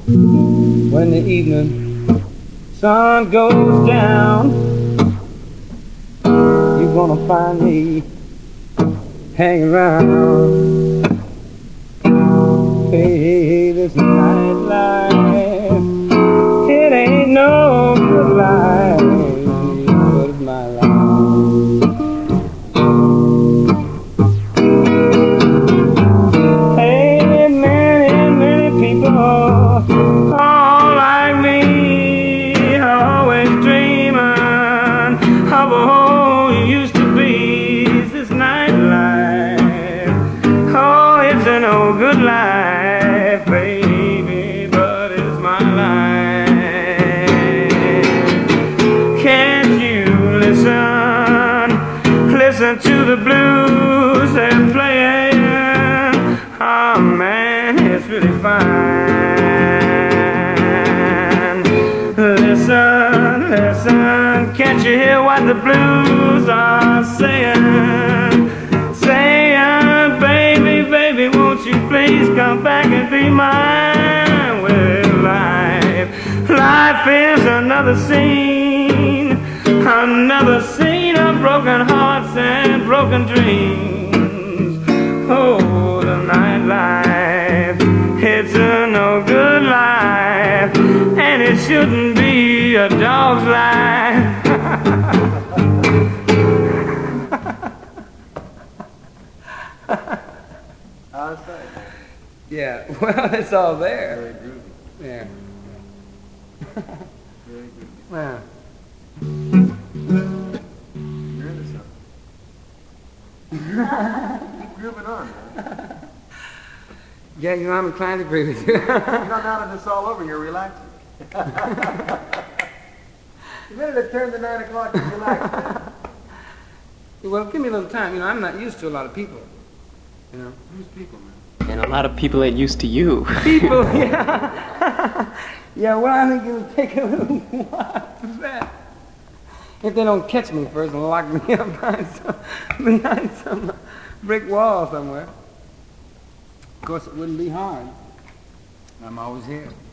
When the evening sun goes down, you're gonna find me hanging around. Hey, this nightlife, it ain't no good life, but it's my life. Hey, many people all like me, always dreaming of a home you used to be. This nightlife, oh, it's a no good life, baby, but it's my life. Can't you listen to the blues they're playing? Oh man, it's really fine. Listen, can't you hear what the blues are saying? Saying, baby, won't you please come back and be mine? Well, life is another scene of broken hearts and broken dreams. Oh, the nightlife, it's a no good life, and it shouldn't be a dog's life. How's that? Yeah, well, it's all there. Very groovy. Yeah. Very groovy. Well, You're into something. Keep grooving on, man. yeah, I'm inclined to agree with you. You know, now that it's all over, you're relaxing. The minute it turned to 9 o'clock, you're relaxed, man. Well, give me a little time. I'm not used to a lot of people. Who's people, man? And a lot of people ain't used to you. People, yeah. Yeah, well, I think it'll take a little while for that. If they don't catch me first and lock me up behind some brick wall somewhere. Of course, it wouldn't be hard. I'm always here.